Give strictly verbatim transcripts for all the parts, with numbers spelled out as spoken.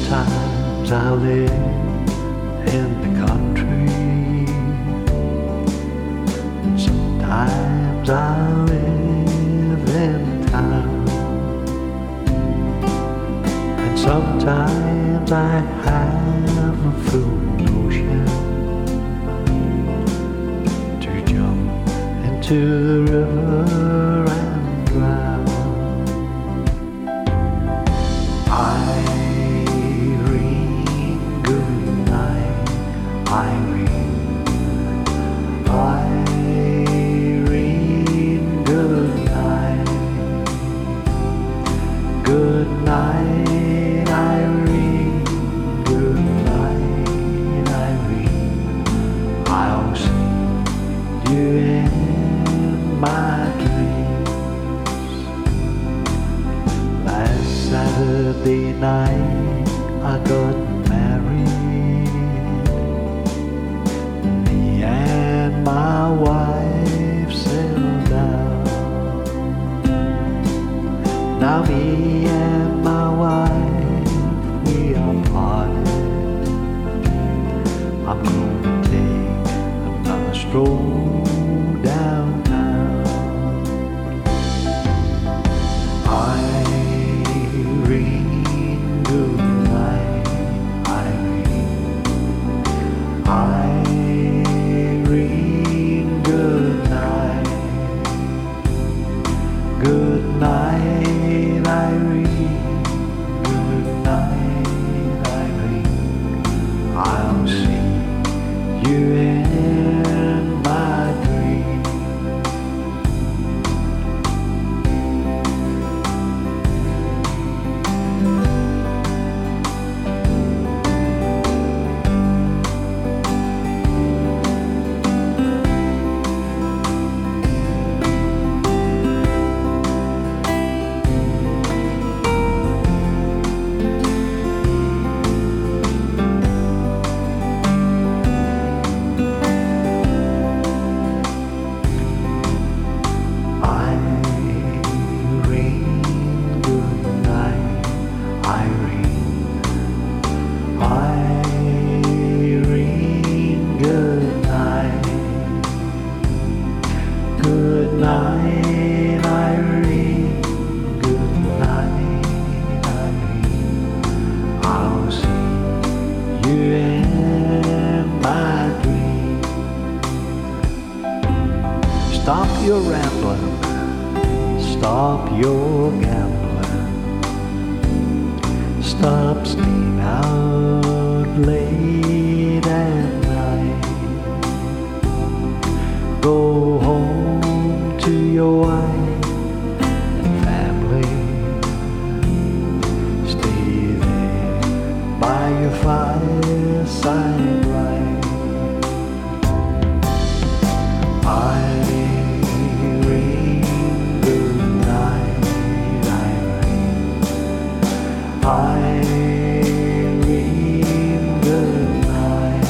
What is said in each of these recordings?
Sometimes I live in the country, sometimes I live in town, and sometimes I have a full notion to jump into the river and drown. Irene, good night, Irene. Irene, good night. Good night, Irene. Good night, Irene. I'll see you in my dreams. Last Saturday night I got married. Me and my wife settled down. Now me and my wife, we are parted. I'm gonna take another stroll downtown. Irene, good night, Irene. Irene, good night. Good night, Irene. Good night, Irene. I'll see you in my dreams. Irene, good night. Good night, Irene. Good night, Irene. I'll see you in my dreams. Stop your rambling. Stop your gambling. Stop staying out late at night. Go home to your wife and family. Stay there by your fireside light. Irene, good night, Irene. Irene, good night.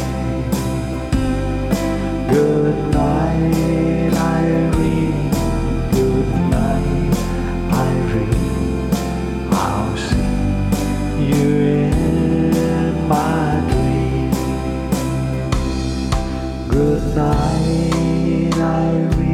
Good night, Irene. Good night, Irene. I'll see you in my dreams. Good night, Irene.